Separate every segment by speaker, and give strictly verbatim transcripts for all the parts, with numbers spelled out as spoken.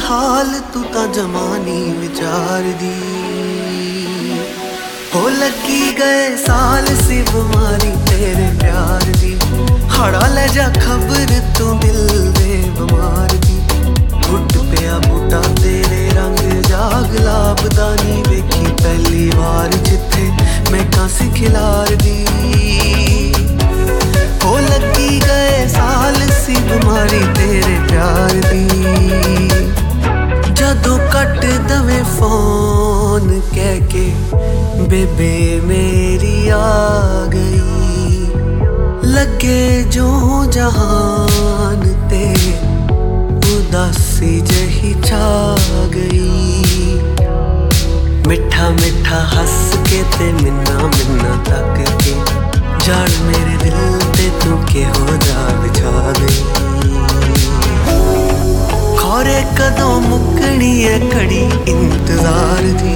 Speaker 1: हाल तू ता जमानी विचार दी हो लगी गए साल सी बीमारी तेरे प्यार दी हड़ा ले जा खबर तू दिल दे बीमार दी घुट पिया बूटा तेरे रंग जाग लाभदानी वेखी पहली बार जिथे मैं कासी खिलार दी हो लगी गए साल सी बीमारी तेरे प्यार दी जदों कट दवे फोन कह के बेबे मेरी आ गई लगे जो जहान ते उदासी जही छा गई मिठा मिठा हंस के ते मिन्ना मिन्ना तक के जड़ मेरे दिल ते तू के हो जा बिछा गई खौरे कदों मुकनी है खड़ी इंतजार दी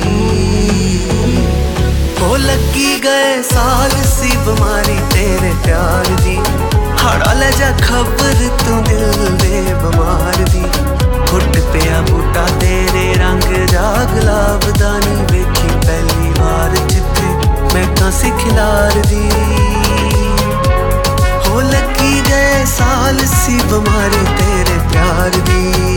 Speaker 1: हो लगी गए साल सी बीमारी तेरे प्यार दी हड़ा ले जा खबर तू दिल दे बीमार दी घुट पिया बूटा तेरे रंग जाग लाभदानी वेखी पहली बार जिथे मैं कासी खिलार दी हो लगी गए साल सी बीमारी तेरे प्यार दी।